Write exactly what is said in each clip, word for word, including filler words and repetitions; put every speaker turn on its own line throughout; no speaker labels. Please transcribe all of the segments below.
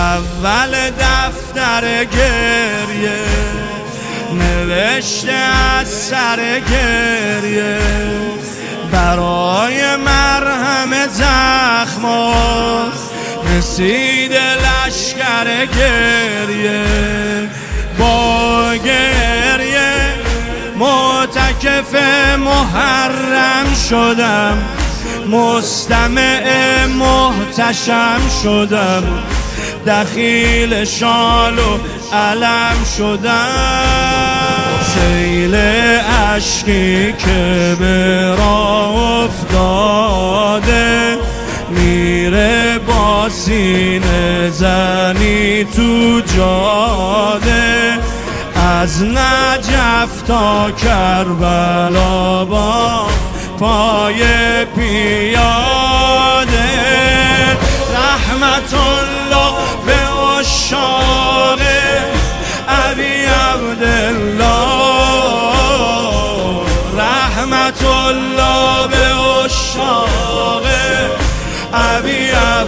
اول دفتر گریه نوشته از سر گریه، برای مرهم زخمات رسید لشکر گریه. با گریه معتکف محرم شدم، مستمع محتشم شدم، دخیل شال و علم شدم. سیل اشکی که به راه افتاده میره با سینه زنی تو جاده، از نجف تا کربلا با پای پیاده. رحمت الله به عشاق ابی عبدالله، رحمت الله به عشاق ابی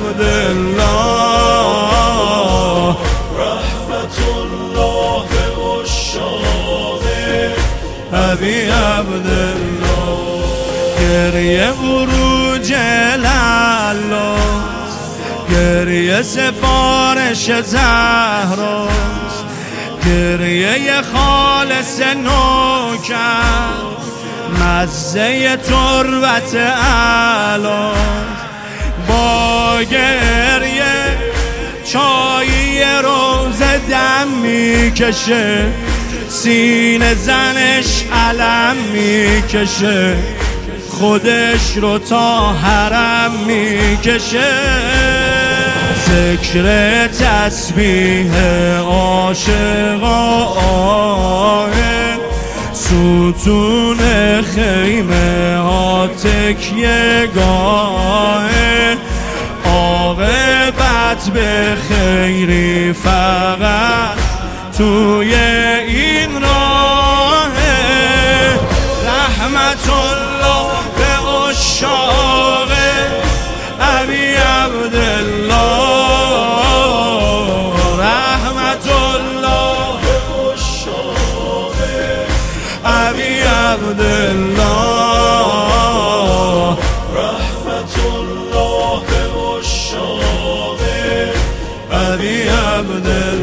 عبدالله، رحمت الله به عشاق ابی عبدالله. گریه بروج لعلاست، گریه سفارش زهراست، گریه خالص نوکر مزه تربت اعلاست. با گریه چایی روز دم میکشه، سینه زنش علم میکشه، خودش رو تا حرم میکشه. ذکر تسبیح عاشقا آه، ستون خیمه ها تکیه گاه، عاقبت به خیری فقط توی این راه. رحمت الله به عشاق ابی عبدالله، رحمت الله به عشاق ابی عبدالله، رحمت الله به عشاق ابی عبدالله.